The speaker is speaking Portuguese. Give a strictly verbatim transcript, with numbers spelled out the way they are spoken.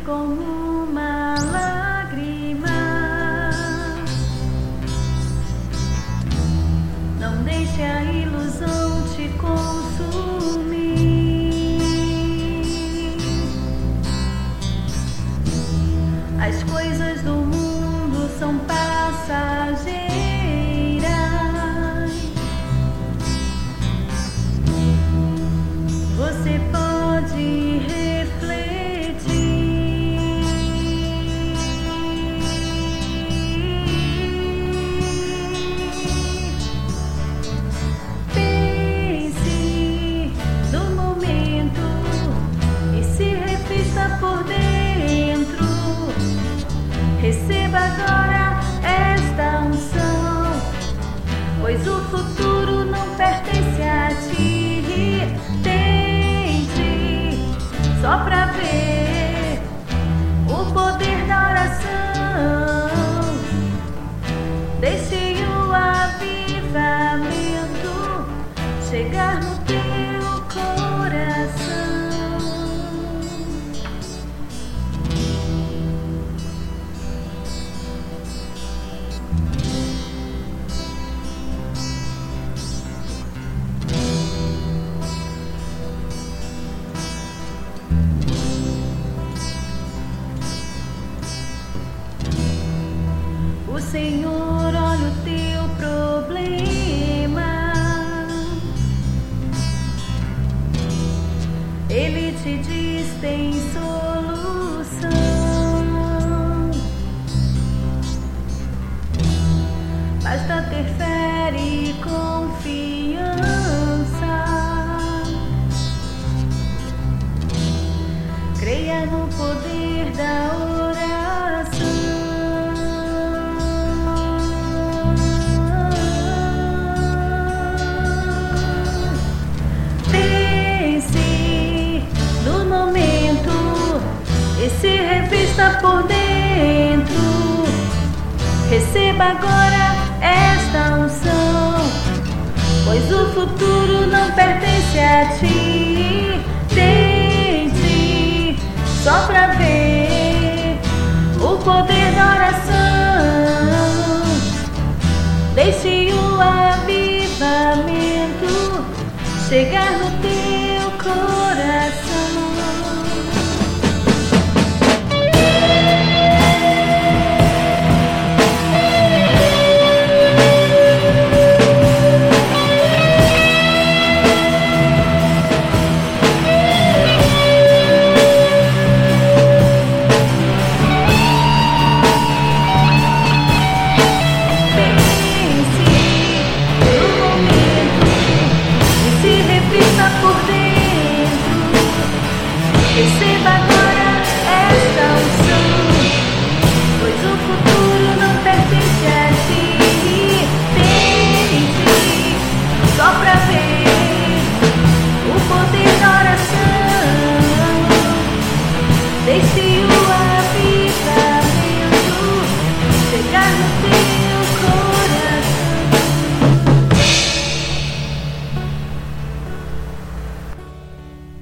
como uma lágrima. Não deixe a ilusão te consumir. As coisas do mundo são passageiras. Você pode refletir. Pense no momento e se reflita por dentro. Receba agora esta unção, pois o futuro não pertence a ti. Só pra ver o poder da oração. Deixe o avivamento chegar no teu coração. O Senhor olha o teu problema, Ele te diz tem solução. Basta ter fé e confiança. Creia no poder da oração. E se revista por dentro. Receba agora esta unção, pois o futuro não pertence a ti. Tente só pra ver o poder da oração. Deixe o avivamento chegar no teu